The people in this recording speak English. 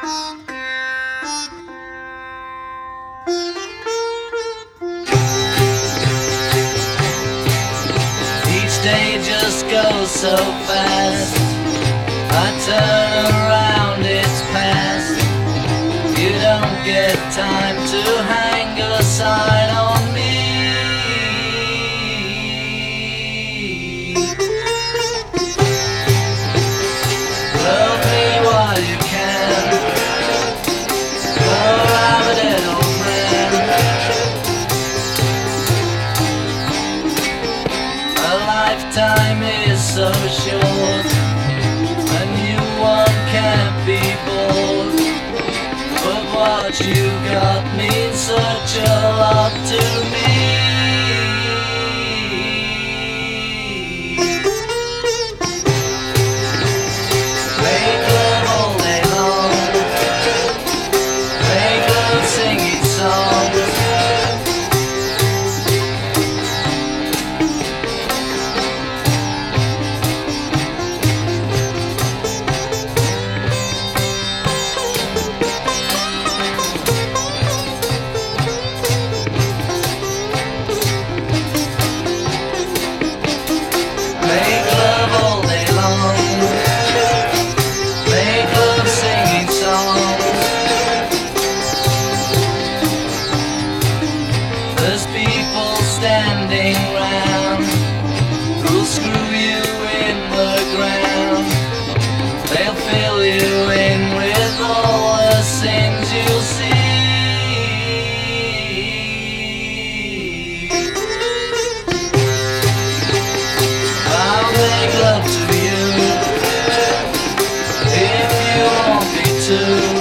Each day just goes so fast. I turn around, it's past. You don't get time to hang a sign on me. Love me while you can. Go have a little friend. A lifetime is so short, a new one can't be bought. But what you got means such a lot to me. Make love all day long, make love singing songs. Make love all day long, make love singing songs. There's people standing round who'll screw you in the ground. They'll fill you in with all the sins you'll see. I'll make love to you if you want me to.